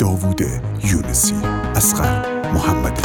داوود یونسی، اصغر محمدی.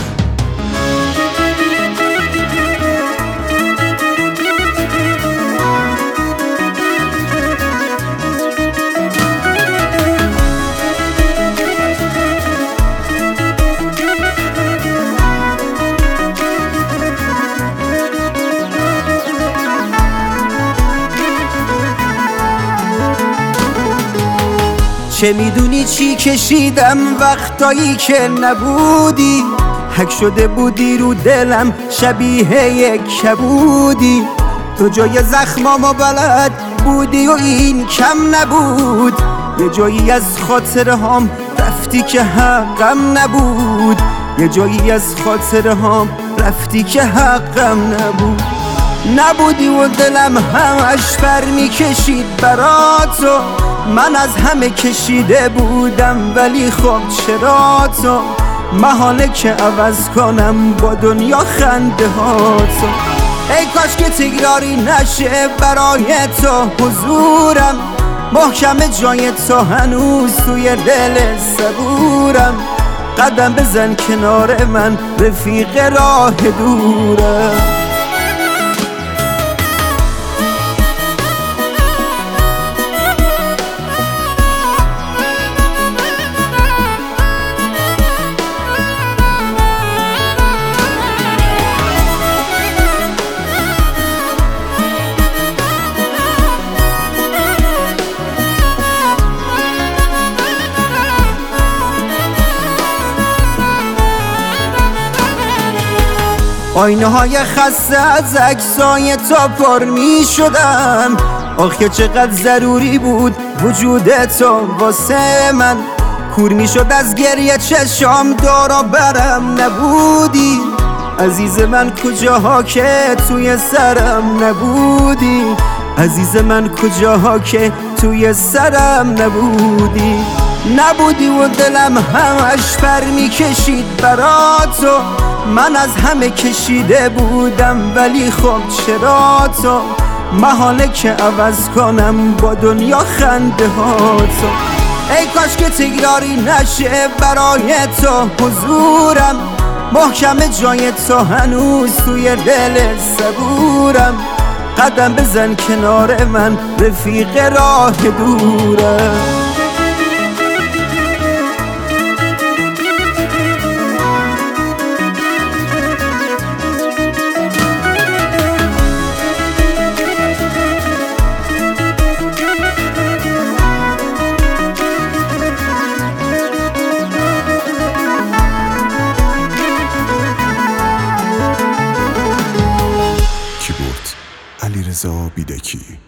چه میدونی چی کشیدم وقتایی که نبودی، حک شده بودی رو دلم شبیه یک کبودی. تو جای زخمامو بلد بودی و این کم نبود، یه جایی از خاطره هام رفتی که حقم نبود، یه جایی از خاطره هام رفتی که حقم نبود. نبودی و دلم همش بر میکشید برا تو، من از همه کشیده بودم ولی خب چرا تو؟ محاله که عوض کنم با دنیا خنده ها تو. ای کاش که تکراری نشه برای تو حضورم، محکم جای تو هنوز توی دل صبورم. قدم بزن کنار من رفیق راه دورم. آینه های خسته از عکسای تا پر می شدم، آخه چقدر ضروری بود وجود تو واسه من. کور می شد از گریه چشام دور و برم نبودی، عزیز من کجاها که توی سرم نبودی، عزیز من کجاها که توی سرم نبودی. نبودی و دلم همش پر می کشید برا تو، من از همه کشیده بودم ولی خب چرا تو؟ محاله که عوض کنم با دنیا خنده ها تو. ای کاش که تکراری نشه برای تو حضورم، محکم جای تو هنوز توی دل صبورم. قدم بزن کنار من رفیق راه دورم. علیرضا بیدکی.